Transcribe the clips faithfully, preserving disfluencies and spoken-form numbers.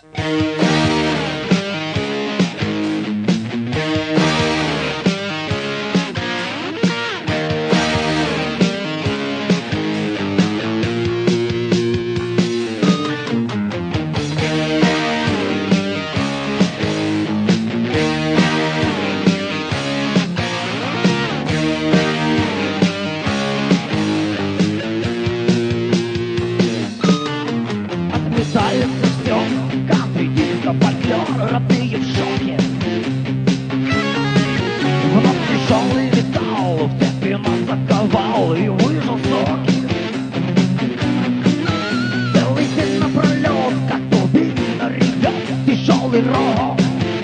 Отметается все, кантри, диско, фольклор, родные в шоке. Вновь тяжелый металл в цепи нас заковал и выжил соки. Целый день напролет, как турбина ревет тяжелый рок.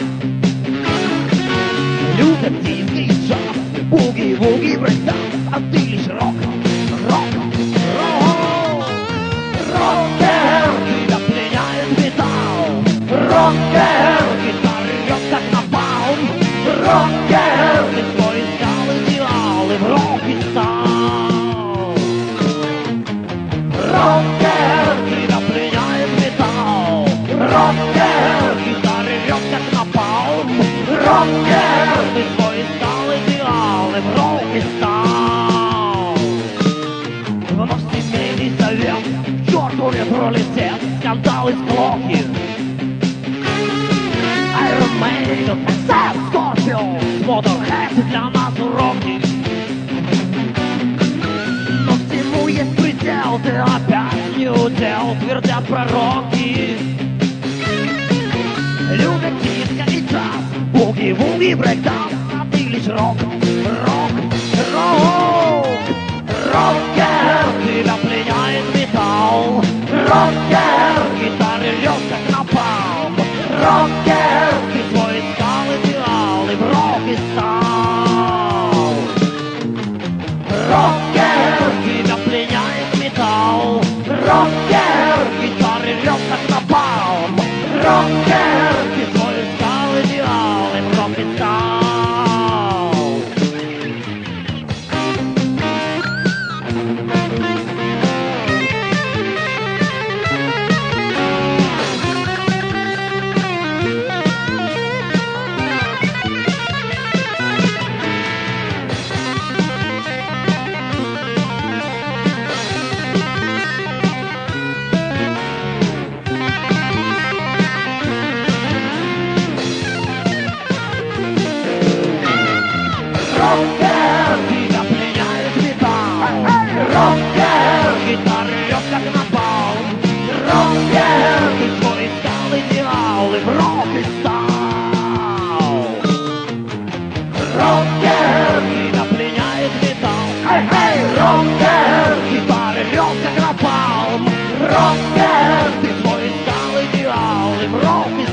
Любят диско и джаз, буги-вуги, брейкданс, а ты лишь рок, рок, рок, рокер. Тебя пленяет металл, рокер. Гитара рвет как напалм, рокер. Ты свой искал идеал и в роке стал. Рокер. Тебя пленяет металл, рокер. Гитара рвет как напалм, рокер. Ты свой искал идеал и в роке стал. Вновь семейный совет, к черту ретро-летет, скандал и склоки. Iron Maiden, Sad Scorpions, Motorhead для нас уроки. Но всему есть предел, ты опять не удел, твердят пророки. Любят диско и джаз, буги-вуги, брейкданс, а ты лишь рок, рок, рок. Рокер, тебя пленяет металл, рокер. Гитара рвет как напалм, рокер. Ты свой искал идеал и в роке стал. Рокер, тебя пленяет металл, рокер. Гитара рвет как напалм, рокер. Ты свой искал идеал и в роке стал. Рокер, тебя пленяет металл, рокер. Гитара рвет как напалм, рокер. Ты свой искал идеал и в роке стал. Рокер, тебя пленяет металл, рокер. Гитара рвет как напалм, рокер. Ты свой искал идеал и в роке